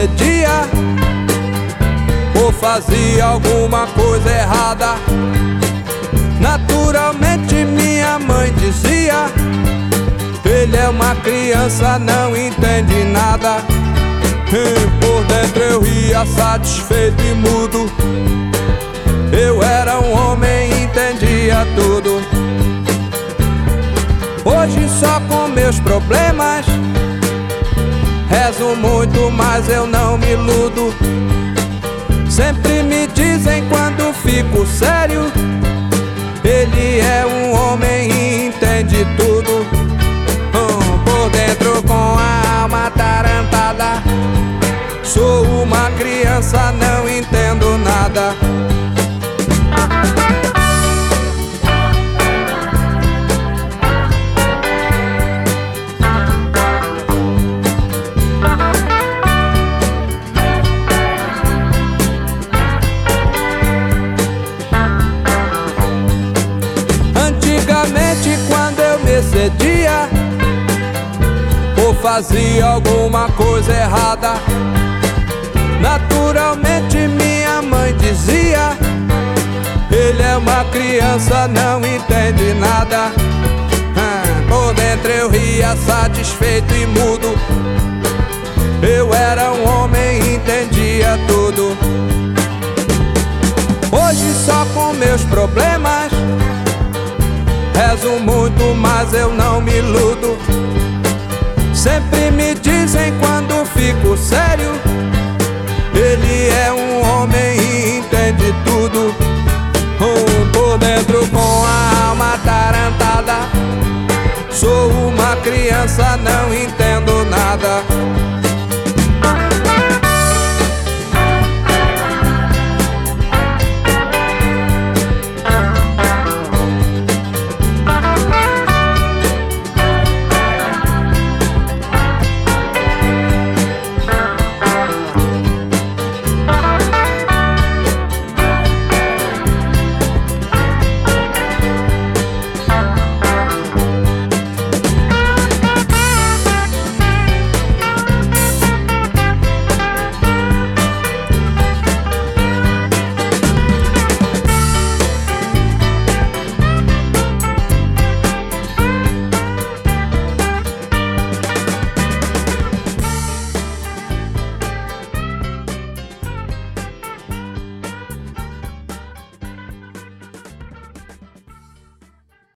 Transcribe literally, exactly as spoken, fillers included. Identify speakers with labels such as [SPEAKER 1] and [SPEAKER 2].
[SPEAKER 1] excedia ou fazia alguma coisa errada, naturalmente minha mãe dizia: ele é uma criança, não entende nada. E por dentro eu ria satisfeito e mudo. Eu era um homem e entendia tudo. Hoje só com meus problemas rezo muito, mas eu não me iludo. Sempre me dizem quando fico sério: ele é um homem e entende tudo. hum, Por dentro com a alma atarantada, sou uma criança, não entendo nada. Antigamente, quando eu me excedia ou fazia alguma coisa errada, naturalmente minha mãe dizia: ele é uma criança, não entende nada. ah, Por dentro eu ria satisfeito e mudo. Eu era um homem e entendia tudo. Hoje só com meus problemas rezo muito, mas eu não me iludo. Sempre me dizem quando fico sério: ele é um homem e entende tudo. hum, Por dentro com a alma atarantada, sou uma criança, não entendo nada.